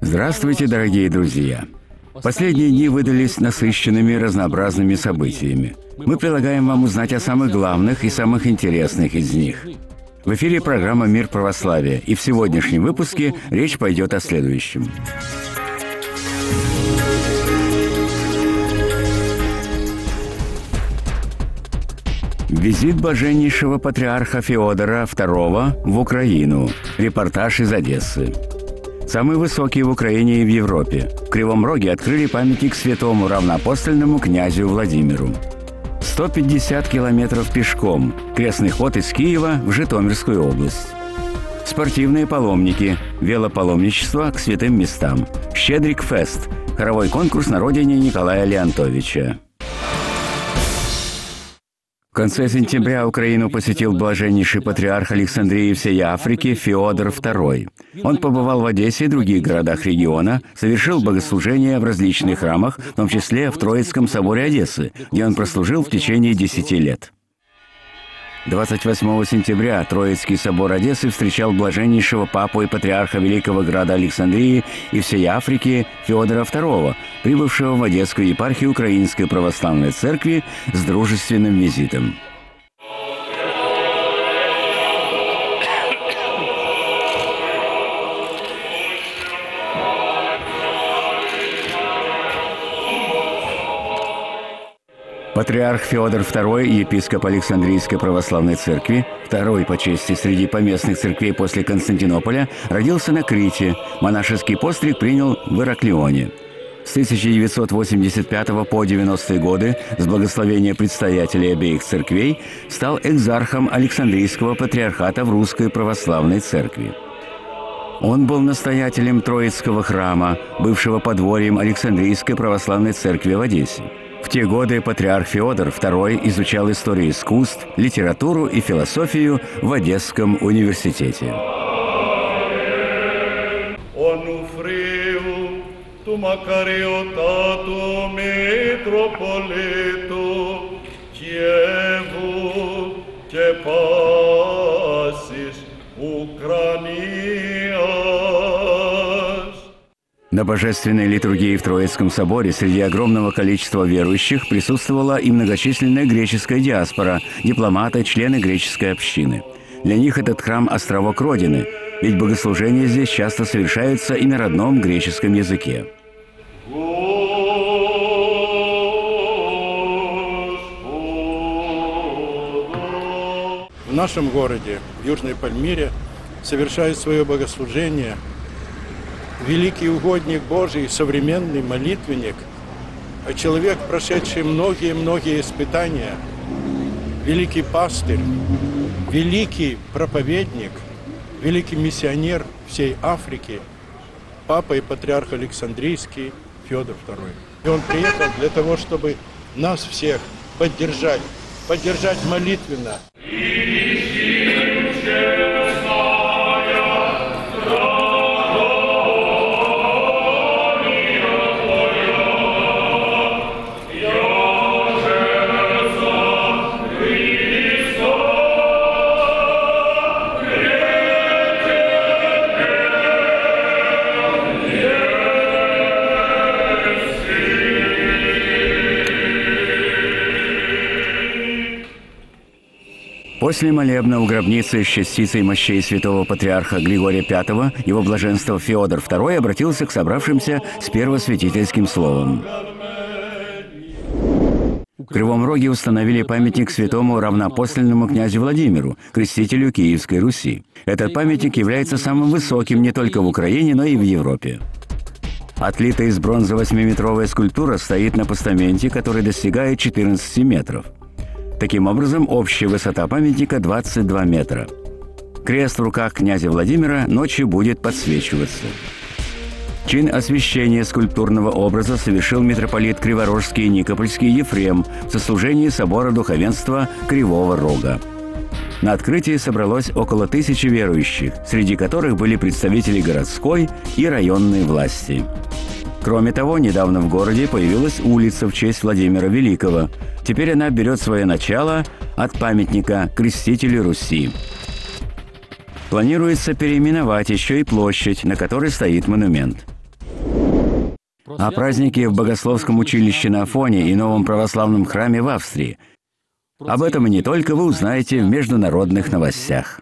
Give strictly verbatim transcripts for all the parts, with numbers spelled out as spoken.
Здравствуйте, дорогие друзья! Последние дни выдались насыщенными разнообразными событиями. Мы предлагаем вам узнать о самых главных и самых интересных из них. В эфире программа «Мир православия», и в сегодняшнем выпуске речь пойдет о следующем. Визит блаженнейшего патриарха Феодора второго в Украину. Репортаж из Одессы. Самый высокий в Украине и в Европе. В Кривом Роге открыли памятник святому равноапостольному князю Владимиру. сто пятьдесят километров пешком. Крестный ход из Киева в Житомирскую область. Спортивные паломники. Велопаломничество к святым местам. Щедрик-фест. Хоровой конкурс на родине Николая Леонтовича. В конце сентября Украину посетил блаженнейший патриарх Александрии и всей Африки Феодор второй. Он побывал в Одессе и других городах региона, совершил богослужения в различных храмах, в том числе в Троицком соборе Одессы, где он прослужил в течение десяти лет. двадцать восьмого сентября Троицкий собор Одессы встречал блаженнейшего папу и патриарха Великого Града Александрии и всей Африки Феодора второго, прибывшего в Одесскую епархию Украинской Православной Церкви с дружественным визитом. Патриарх Феодор второй, епископ Александрийской Православной Церкви, второй по чести среди поместных церквей после Константинополя, родился на Крите, монашеский постриг принял в Ираклионе. С тысяча девятьсот восемьдесят пятого по девяностые годы, с благословения предстоятелей обеих церквей, стал экзархом Александрийского патриархата в Русской Православной Церкви. Он был настоятелем Троицкого храма, бывшего подворьем Александрийской Православной Церкви в Одессе. В те годы патриарх Феодор второй изучал историю искусств, литературу и философию в Одесском университете. На божественной литургии в Троицком соборе среди огромного количества верующих присутствовала и многочисленная греческая диаспора, дипломаты, члены греческой общины. Для них этот храм – островок Родины, ведь богослужения здесь часто совершаются и на родном греческом языке. В нашем городе, в Южной Пальмире, совершает свое богослужение великий угодник Божий, современный молитвенник, человек, прошедший многие-многие испытания, великий пастырь, великий проповедник, великий миссионер всей Африки, папа и патриарх Александрийский Феодор второй. И он приехал для того, чтобы нас всех поддержать, поддержать молитвенно. После молебна у гробницы с частицей мощей святого патриарха Григория пятого его блаженство Феодор второй обратился к собравшимся с первосвятительским словом. В Кривом Роге установили памятник святому равноапостольному князю Владимиру, крестителю Киевской Руси. Этот памятник является самым высоким не только в Украине, но и в Европе. Отлитая из бронзы восьмиметровая скульптура стоит на постаменте, который достигает четырнадцати метров. Таким образом, общая высота памятника двадцать два метра. Крест в руках князя Владимира ночью будет подсвечиваться. Чин освящения скульптурного образа совершил митрополит Криворожский и Никопольский Ефрем в сослужении собора духовенства Кривого Рога. На открытии собралось около тысячи верующих, среди которых были представители городской и районной власти. Кроме того, недавно в городе появилась улица в честь Владимира Великого. Теперь она берет свое начало от памятника крестителю Руси. Планируется переименовать еще и площадь, на которой стоит монумент. о празднике в Богословском училище на Афоне и новом православном храме в Австрии. Об этом и не только вы узнаете в международных новостях.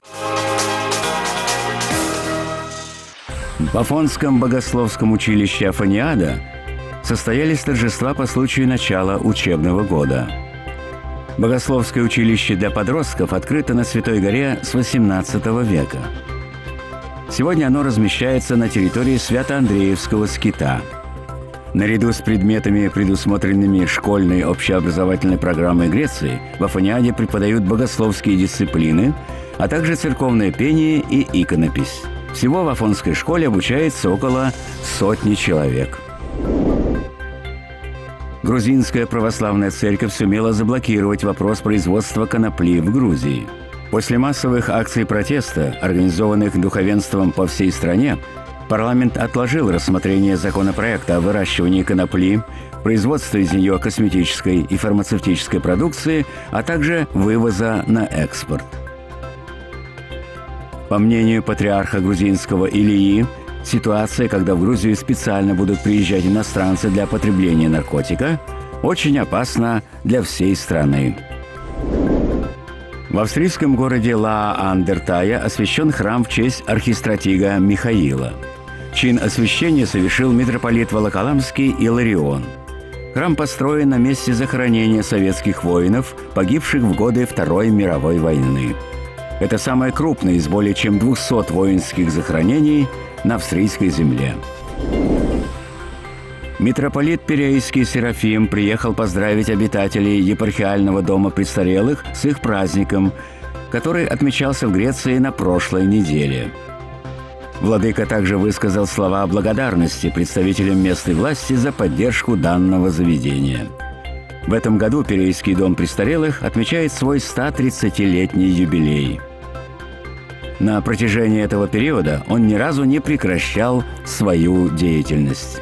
В Афонском Богословском училище Афониада состоялись торжества по случаю начала учебного года. Богословское училище для подростков открыто на Святой горе с восемнадцатого века. Сегодня оно размещается на территории Свято-Андреевского скита. Наряду с предметами, предусмотренными школьной общеобразовательной программой Греции, в Афониаде преподают богословские дисциплины, а также церковное пение и иконопись. Всего в Афонской школе обучается около сотни человек. Грузинская православная церковь сумела заблокировать вопрос производства конопли в Грузии. После массовых акций протеста, организованных духовенством по всей стране, парламент отложил рассмотрение законопроекта о выращивании конопли, производстве из нее косметической и фармацевтической продукции, а также вывоза на экспорт. По мнению патриарха грузинского Илии, ситуация, когда в Грузию специально будут приезжать иностранцы для потребления наркотика, очень опасна для всей страны. В австрийском городе Лаа-ан-дер-Тая освящен храм в честь архистратига Михаила. Чин освящения совершил митрополит Волоколамский Иларион. Храм построен на месте захоронения советских воинов, погибших в годы Второй мировой войны. Это самое крупное из более чем двухсот воинских захоронений на австрийской земле. Митрополит Пирейский Серафим приехал поздравить обитателей епархиального дома престарелых с их праздником, который отмечался в Греции на прошлой неделе. Владыка также высказал слова благодарности представителям местной власти за поддержку данного заведения. В этом году Пирейский дом престарелых отмечает свой сто тридцатилетний юбилей. На протяжении этого периода он ни разу не прекращал свою деятельность.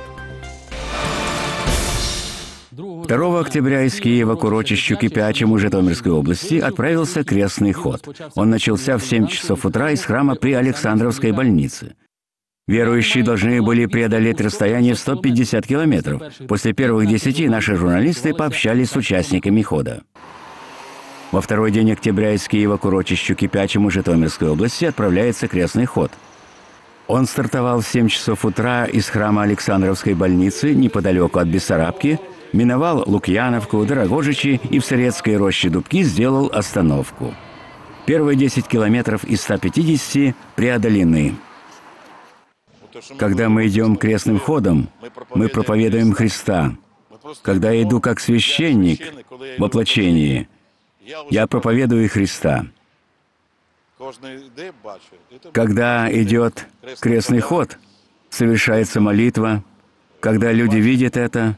второго октября из Киева к урочищу Кипячему Житомирской области отправился крестный ход. Он начался в семь часов утра из храма при Александровской больнице. Верующие должны были преодолеть расстояние в сто пятьдесят километров. После первых десяти наши журналисты пообщались с участниками хода. Во второй день октября из Киева к урочищу Кипячему Житомирской области отправляется крестный ход. Он стартовал в семь часов утра из храма Александровской больницы неподалеку от Бессарабки, миновал Лукьяновку, Дорогожичи и в Сырецкой роще Дубки сделал остановку. Первые десять километров из ста пятидесяти преодолены. Когда мы идем крестным ходом, мы проповедуем Христа. Когда я иду как священник в воплощении, я проповедую Христа. Когда идет крестный ход, совершается молитва. Когда люди видят это,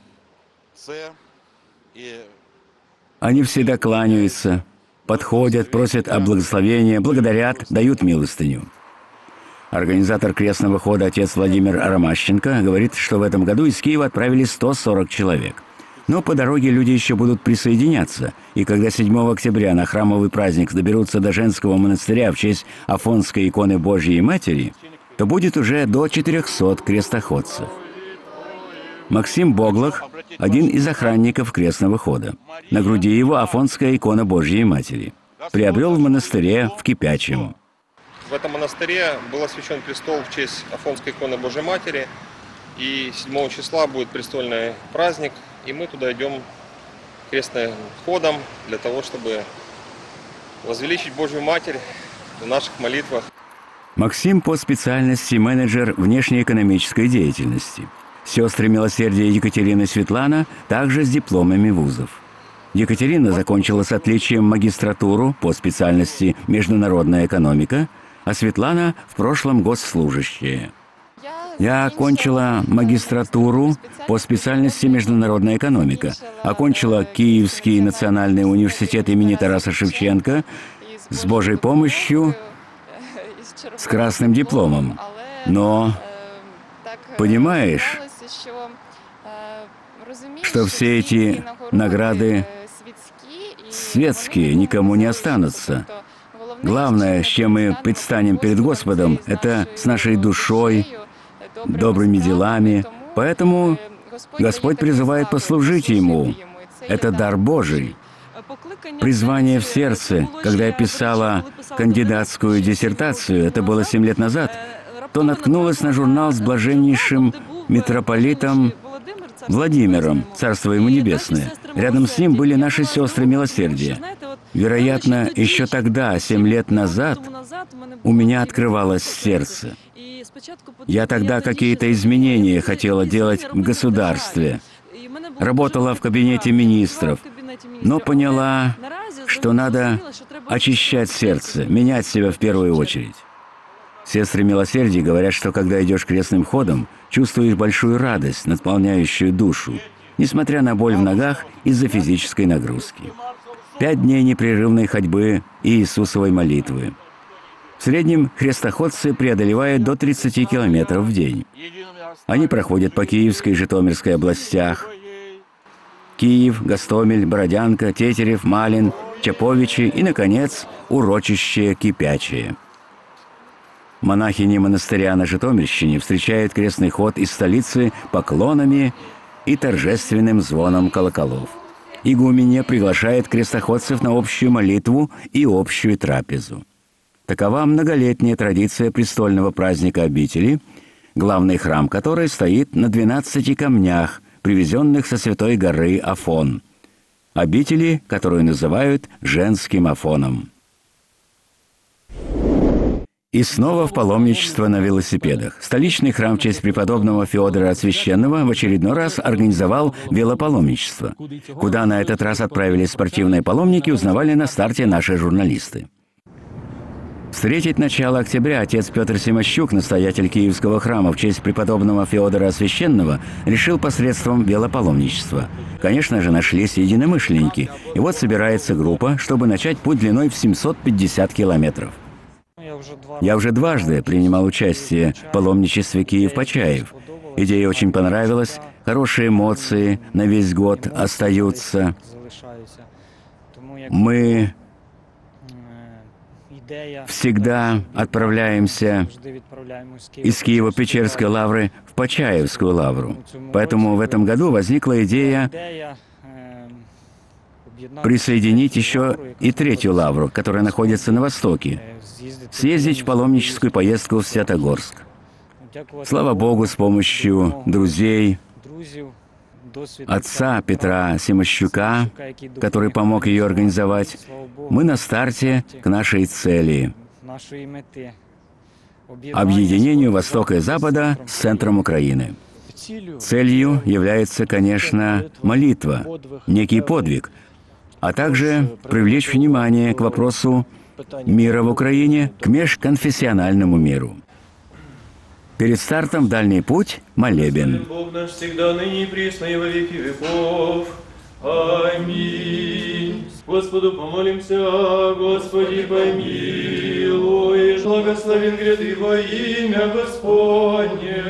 они всегда кланяются, подходят, просят о благословении, благодарят, дают милостыню. Организатор крестного хода отец Владимир Ромащенко говорит, что в этом году из Киева отправили сто сорок человек. Но по дороге люди еще будут присоединяться, и когда седьмого октября на храмовый праздник доберутся до женского монастыря в честь Афонской иконы Божьей Матери, то будет уже до четырехсот крестоходцев. Максим Боглах – один из охранников крестного хода. На груди его Афонская икона Божьей Матери. Приобрел в монастыре в Кипячем. В этом монастыре был освящен престол в честь Афонской иконы Божьей Матери. И седьмого числа будет престольный праздник, и мы туда идем крестным ходом для того, чтобы возвеличить Божью Матерь в наших молитвах. Максим по специальности менеджер внешнеэкономической деятельности. Сестры милосердия Екатерина и Светлана также с дипломами вузов. Екатерина закончила с отличием магистратуру по специальности международная экономика, а Светлана в прошлом госслужащая. Я окончила магистратуру по специальности международная экономика, окончила Киевский национальный университет имени Тараса Шевченко с Божьей помощью, с красным дипломом. Но понимаешь, что все эти награды светские, никому не останутся. Главное, с чем мы предстанем перед Господом, это с нашей душой, добрыми делами, Поэтому Господь призывает послужить Ему. Это дар Божий. Призвание в сердце. Когда я писала кандидатскую диссертацию, это было семь лет назад, то наткнулась на журнал с блаженнейшим митрополитом Владимиром, Царство ему небесное. Рядом с ним были наши сестры милосердия. Вероятно, еще тогда, семь лет назад, у меня открывалось сердце. Я тогда какие-то изменения хотела делать в государстве. Работала в кабинете министров, но поняла, что надо очищать сердце, менять себя в первую очередь. Сестры милосердия говорят, что когда идешь крестным ходом, чувствуешь большую радость, наполняющую душу, несмотря на боль в ногах из-за физической нагрузки. Пять дней непрерывной ходьбы и Иисусовой молитвы. В среднем хрестоходцы преодолевают до тридцати километров в день. Они проходят по Киевской и Житомирской областях. Киев, Гостомель, Бородянка, Тетерев, Малин, Чаповичи и, наконец, урочище Кипячее. Монахини монастыря на Житомирщине встречают крестный ход из столицы поклонами и торжественным звоном колоколов. Игуменья приглашает крестоходцев на общую молитву и общую трапезу. Такова многолетняя традиция престольного праздника обители, главный храм которой стоит на двенадцати камнях, привезенных со святой горы Афон, обители, которую называют женским Афоном. И снова в паломничество на велосипедах. Столичный храм в честь преподобного Феодора Священного в очередной раз организовал велопаломничество. Куда на этот раз отправились спортивные паломники, узнавали на старте наши журналисты. Встретить начало октября отец Петр Семощук, настоятель Киевского храма в честь преподобного Феодора Священного, решил посредством велопаломничества. Конечно же, нашлись единомышленники. И вот собирается группа, чтобы начать путь длиной в семьсот пятьдесят километров. Я уже дважды принимал участие в паломничестве Киев-Почаев. Идея очень понравилась, хорошие эмоции на весь год остаются. Мы всегда отправляемся из Киево-Печерской лавры в Почаевскую лавру. Поэтому в этом году возникла идея присоединить еще и третью лавру, которая находится на востоке, съездить в паломническую поездку в Святогорск. Слава Богу, с помощью друзей, отца Петра Семощука, который помог ее организовать, мы на старте к нашей цели – объединению Востока и Запада с центром Украины. Целью является, конечно, молитва, некий подвиг, а также привлечь внимание к вопросу мира в Украине, к межконфессиональному миру. Перед стартом в дальний путь – молебен. Бог наш всегда, ныне и присно, и во веки веков. Аминь. Господу помолимся, Господи помилуй, благословен гряды во имя Господне.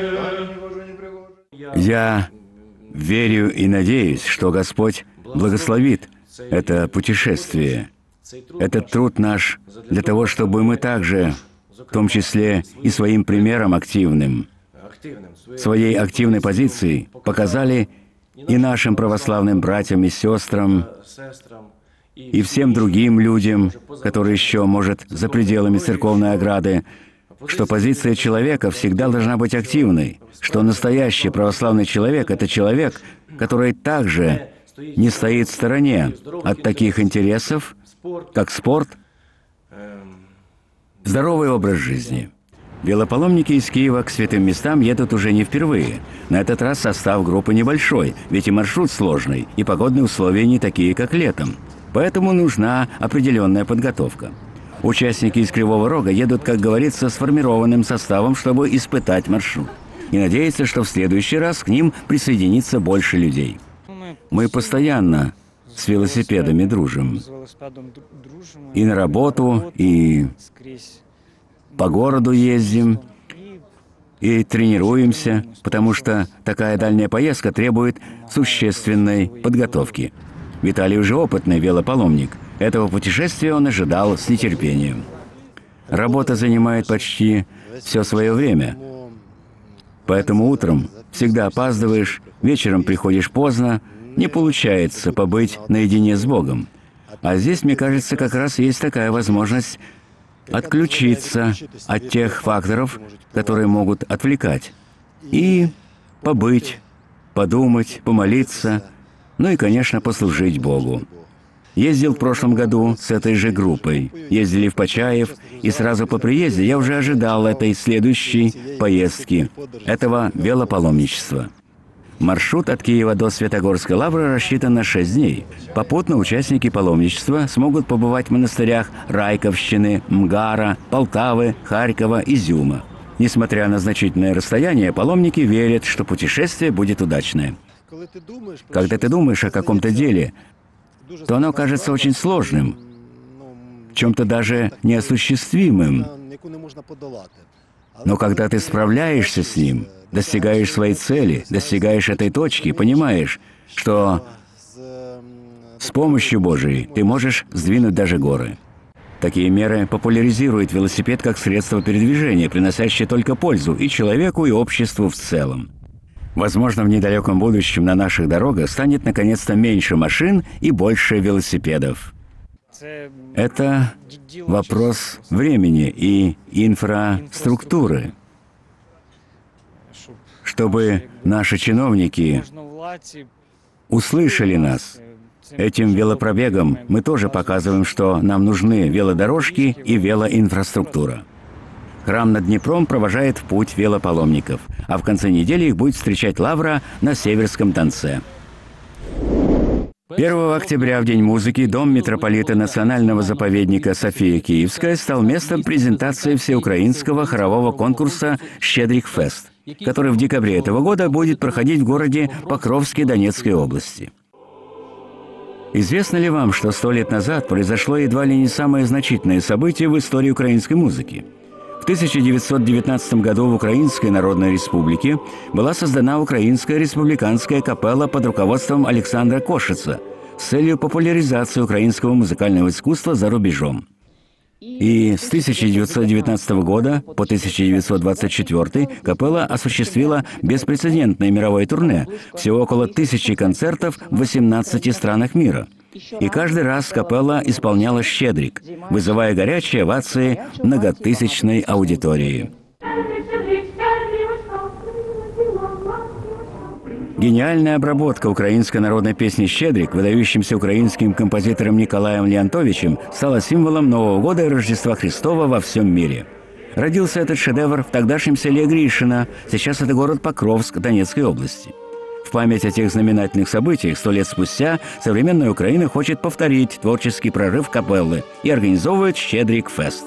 Я верю и надеюсь, что Господь благословит это путешествие, этот труд наш для того, чтобы мы также, в том числе и своим примером активным, своей активной позицией, показали и нашим православным братьям и сестрам, и всем другим людям, которые еще, может, за пределами церковной ограды, что позиция человека всегда должна быть активной, что настоящий православный человек — это человек, который также не стоит в стороне от таких интересов, как спорт, здоровый образ жизни. Велопаломники из Киева к святым местам едут уже не впервые. На этот раз состав группы небольшой, ведь и маршрут сложный, и погодные условия не такие, как летом. Поэтому нужна определенная подготовка. Участники из Кривого Рога едут, как говорится, сформированным составом, чтобы испытать маршрут. И надеяться, что в следующий раз к ним присоединится больше людей. Мы постоянно с велосипедами дружим. И на работу, и по городу ездим, и тренируемся, потому что такая дальняя поездка требует существенной подготовки. Виталий уже опытный велопаломник. Этого путешествия он ожидал с нетерпением. Работа занимает почти все свое время. Поэтому утром всегда опаздываешь, вечером приходишь поздно, не получается побыть наедине с Богом. А здесь, мне кажется, как раз есть такая возможность отключиться от тех факторов, которые могут отвлекать, и побыть, подумать, помолиться, ну и, конечно, послужить Богу. Ездил в прошлом году с этой же группой. Ездили в Почаев, и сразу по приезде я уже ожидал этой следующей поездки, этого велопаломничества. Маршрут от Киева до Святогорской лавры рассчитан на шесть дней. Попутно участники паломничества смогут побывать в монастырях Райковщины, Мгара, Полтавы, Харькова, Изюма. Несмотря на значительное расстояние, паломники верят, что путешествие будет удачное. Когда ты думаешь о каком-то деле, то оно кажется очень сложным, в чем-то даже неосуществимым. Но когда ты справляешься с ним, достигаешь своей цели, достигаешь этой точки, понимаешь, что с помощью Божией ты можешь сдвинуть даже горы. Такие меры популяризируют велосипед как средство передвижения, приносящее только пользу и человеку, и обществу в целом. Возможно, в недалеком будущем на наших дорогах станет наконец-то меньше машин и больше велосипедов. Это вопрос времени и инфраструктуры. Чтобы наши чиновники услышали нас. Этим велопробегом мы тоже показываем, что нам нужны велодорожки и велоинфраструктура. Храм над Днепром провожает в путь велопаломников, а в конце недели их будет встречать лавра на Северском Донце. первого октября, в День музыки, Дом митрополита Национального заповедника София Киевская стал местом презентации всеукраинского хорового конкурса «Щедрик Фест», который в декабре этого года будет проходить в городе Покровске Донецкой области. Известно ли вам, что сто лет назад произошло едва ли не самое значительное событие в истории украинской музыки? В тысяча девятьсот девятнадцатом году в Украинской Народной Республике была создана Украинская республиканская капелла под руководством Александра Кошица с целью популяризации украинского музыкального искусства за рубежом. И с тысяча девятьсот девятнадцатого года по тысяча девятьсот двадцать четвёртый капелла осуществила беспрецедентное мировое турне, всего около тысячи концертов в восемнадцати странах мира. И каждый раз капелла исполняла «Щедрик», вызывая горячие овации многотысячной аудитории. Гениальная обработка украинской народной песни «Щедрик» выдающимся украинским композитором Николаем Леонтовичем стала символом Нового года и Рождества Христова во всем мире. Родился этот шедевр в тогдашнем селе Гришино, сейчас это город Покровск Донецкой области. В память о тех знаменательных событиях сто лет спустя современная Украина хочет повторить творческий прорыв капеллы и организовывает «Щедрик Фест».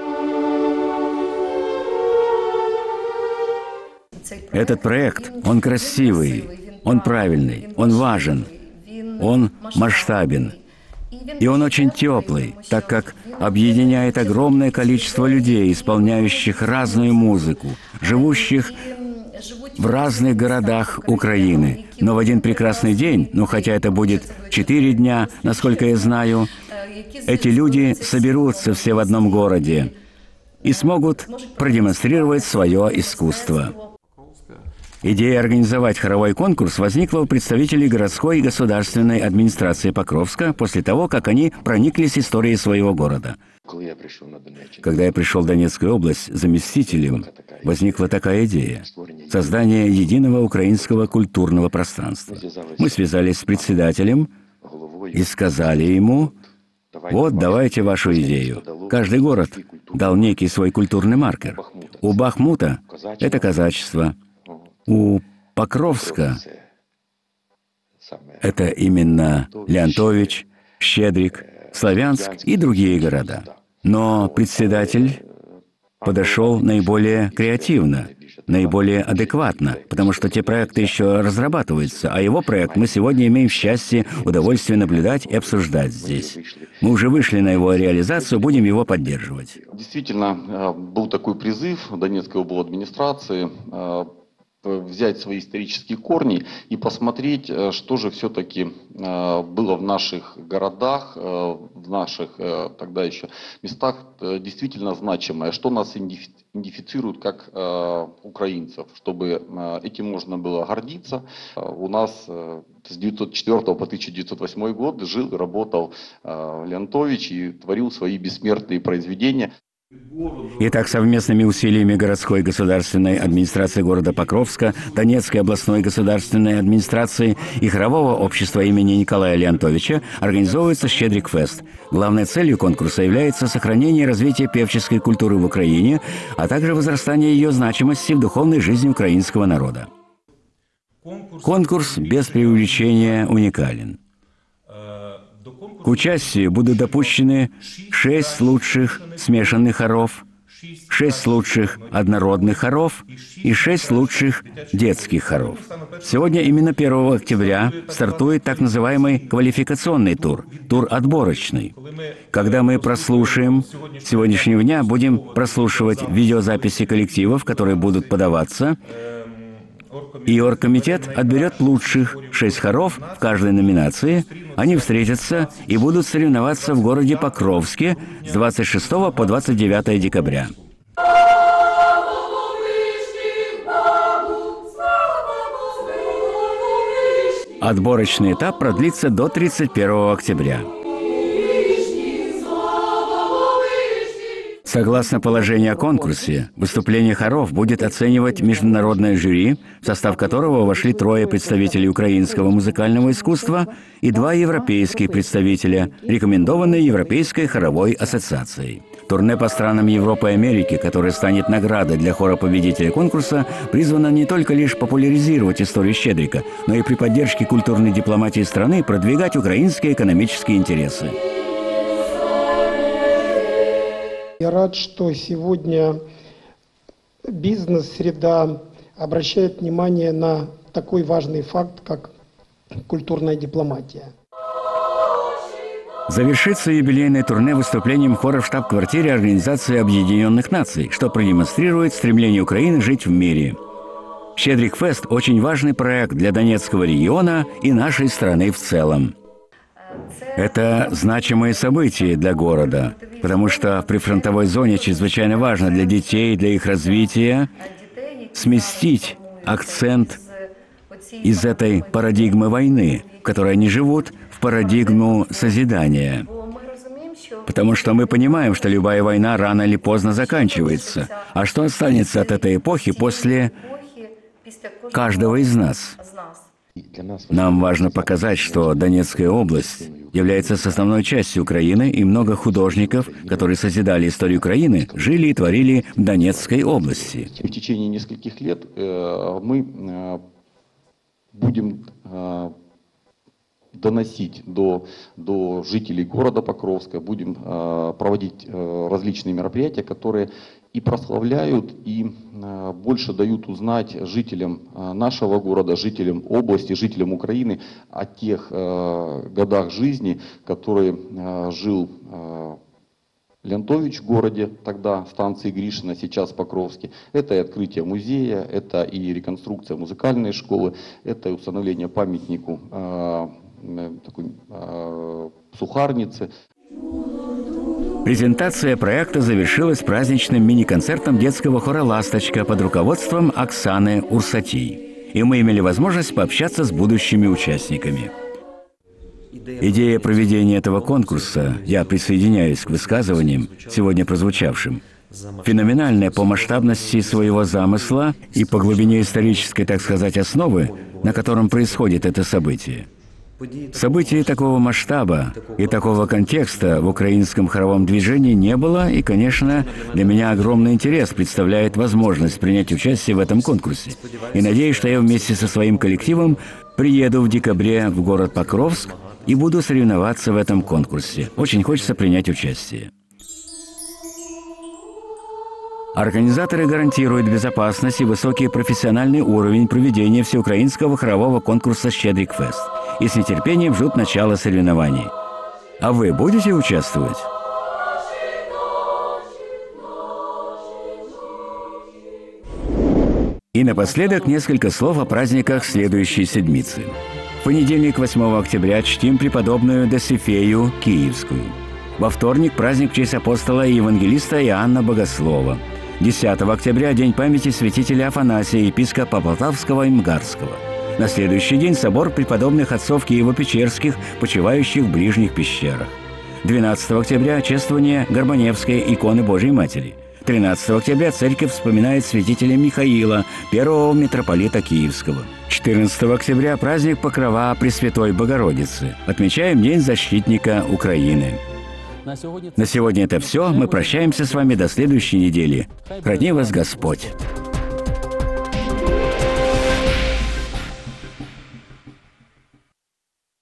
Этот проект, он красивый, он правильный, он важен, он масштабен. И он очень теплый, так как объединяет огромное количество людей, исполняющих разную музыку, живущих в разных городах Украины. Но в один прекрасный день, ну хотя это будет четыре дня, насколько я знаю, эти люди соберутся все в одном городе и смогут продемонстрировать свое искусство. Идея организовать хоровой конкурс возникла у представителей городской и государственной администрации Покровска после того, как они прониклись историей своего города. Когда я пришел в Донецкую область заместителем, возникла такая идея – создание единого украинского культурного пространства. Мы связались с председателем и сказали ему: вот, давайте вашу идею. Каждый город дал некий свой культурный маркер. У Бахмута – это казачество. У Покровска это именно Леонтович, Щедрик, Славянск и другие города. Но председатель подошел наиболее креативно, наиболее адекватно, потому что те проекты еще разрабатываются, а его проект мы сегодня имеем счастье, удовольствие наблюдать и обсуждать здесь. Мы уже вышли на его реализацию, будем его поддерживать. Действительно, был такой призыв Донецкой обладминистрации взять свои исторические корни и посмотреть, что же все-таки было в наших городах, в наших тогда еще местах действительно значимое, что нас идентифицирует как украинцев, чтобы этим можно было гордиться. У нас с девятьсот четвёртого по тысяча девятьсот восьмой год жил и работал Леонтович и творил свои бессмертные произведения. Итак, совместными усилиями городской государственной администрации города Покровска, Донецкой областной государственной администрации и хорового общества имени Николая Леонтовича организовывается «Щедрик-фест». Главной целью конкурса является сохранение и развитие певческой культуры в Украине, а также возрастание ее значимости в духовной жизни украинского народа. Конкурс без преувеличения уникален. К участию будут допущены шесть лучших смешанных хоров, шесть лучших однородных хоров и шесть лучших детских хоров. Сегодня, именно первого октября, стартует так называемый квалификационный тур, тур отборочный. Когда мы прослушаем с сегодняшнего дня, будем прослушивать видеозаписи коллективов, которые будут подаваться, и оргкомитет отберет лучших шесть хоров в каждой номинации. Они встретятся и будут соревноваться в городе Покровске с двадцать шестого по двадцать девятое декабря. Отборочный этап продлится до тридцать первого октября. Согласно положению о конкурсе, выступление хоров будет оценивать международное жюри, в состав которого вошли трое представителей украинского музыкального искусства и два европейских представителя, рекомендованные Европейской хоровой ассоциацией. Турне по странам Европы и Америки, которое станет наградой для хора-победителя конкурса, призвано не только лишь популяризировать историю Щедрика, но и при поддержке культурной дипломатии страны продвигать украинские экономические интересы. Я рад, что сегодня бизнес-среда обращает внимание на такой важный факт, как культурная дипломатия. Завершится юбилейное турне выступлением хора в штаб-квартире Организации Объединенных Наций, что продемонстрирует стремление Украины жить в мире. «Щедрик-фест» – очень важный проект для Донецкого региона и нашей страны в целом. Это значимые события для города, потому что в прифронтовой зоне чрезвычайно важно для детей, для их развития сместить акцент из этой парадигмы войны, в которой они живут, в парадигму созидания. Потому что мы понимаем, что любая война рано или поздно заканчивается. А что останется от этой эпохи после каждого из нас? Нам важно показать, что Донецкая область является составной частью Украины, и много художников, которые созидали историю Украины, жили и творили в Донецкой области. В течение нескольких лет мы будем доносить до, до жителей города Покровска, будем проводить различные мероприятия, которые и прославляют, и э, больше дают узнать жителям э, нашего города, жителям области, жителям Украины о тех э, годах жизни, которые э, жил э, Леонтович в городе, тогда станции Гришина, сейчас Покровске. Это и открытие музея, это и реконструкция музыкальной школы, это и установление памятнику э, такой, э, сухарницы. Презентация проекта завершилась праздничным мини-концертом детского хора «Ласточка» под руководством Оксаны Урсатий. И мы имели возможность пообщаться с будущими участниками. Идея проведения этого конкурса, я присоединяюсь к высказываниям, сегодня прозвучавшим, феноменальная по масштабности своего замысла и по глубине исторической, так сказать, основы, на котором происходит это событие. Событий такого масштаба и такого контекста в украинском хоровом движении не было, и, конечно, для меня огромный интерес представляет возможность принять участие в этом конкурсе. И надеюсь, что я вместе со своим коллективом приеду в декабре в город Покровск и буду соревноваться в этом конкурсе. Очень хочется принять участие. Организаторы гарантируют безопасность и высокий профессиональный уровень проведения всеукраинского хорового конкурса «Щедрик-фест» и с нетерпением ждут начала соревнований. А вы будете участвовать? И напоследок несколько слов о праздниках следующей седмицы. В понедельник, восьмого октября, чтим преподобную Досифею Киевскую. Во вторник праздник в честь апостола и евангелиста Иоанна Богослова. десятого октября – день памяти святителя Афанасия, епископа Полтавского и Мгарского. На следующий день собор преподобных отцов Киево-Печерских, почивающих в ближних пещерах. двенадцатого октября – чествование Горбаневской иконы Божией Матери. тринадцатого октября церковь вспоминает святителя Михаила, первого митрополита Киевского. четырнадцатого октября – праздник Покрова Пресвятой Богородицы. Отмечаем День защитника Украины. На сегодня это все. Мы прощаемся с вами до следующей недели. Храни вас Господь!